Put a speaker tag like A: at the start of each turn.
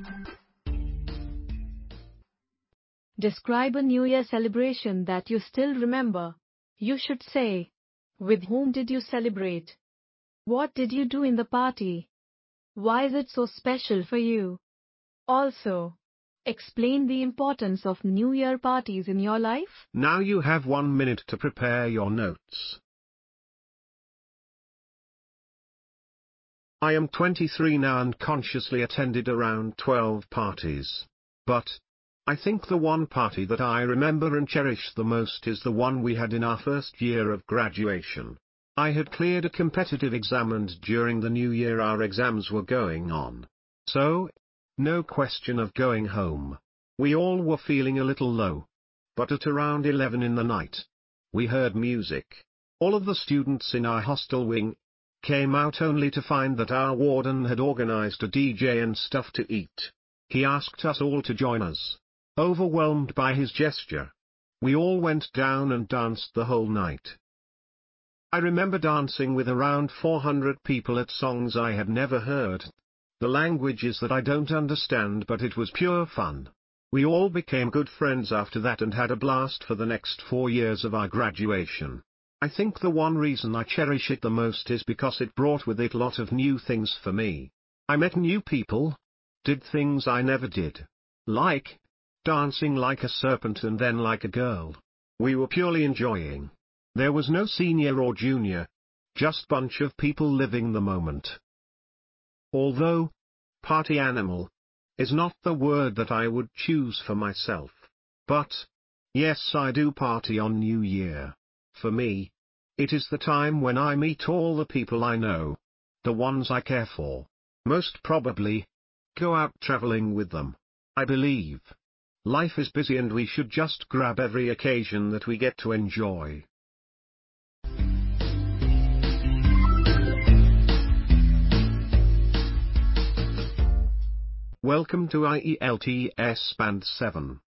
A: Describe a New Year celebration that you still remember. You should say, with whom did you celebrate? What did you do in the party? Why is it so special for you? Also, explain the importance of New Year parties in your life.
B: Now you have 1 minute to prepare your notes. I am 23 now and consciously attended around 12 parties. But I think the one party that I remember and cherish the most is the one we had in our first year of graduation. I had cleared a competitive exam and during the new year our exams were going on. So, no question of going home. We all were feeling a little low. But at around 11 in the night, we heard music. All of the students in our hostel wing came out only to find that our warden had organized a DJ and stuff to eat. He asked us all to join us. Overwhelmed by his gesture, we all went down and danced the whole night. I remember dancing with around 400 people at songs I had never heard. The languages that I don't understand, but it was pure fun. We all became good friends after that and had a blast for the next 4 years of our graduation. I think the one reason I cherish it the most is because it brought with it a lot of new things for me. I met new people, did things I never did. Like dancing like a serpent and then like a girl. We were purely enjoying. There was no senior or junior, just bunch of people living the moment. Although, party animal is not the word that I would choose for myself. But, yes, I do party on New Year. For me, it is the time when I meet all the people I know, the ones I care for. Most probably, go out traveling with them. I believe life is busy and we should just grab every occasion that we get to enjoy. Welcome to IELTS Band 7.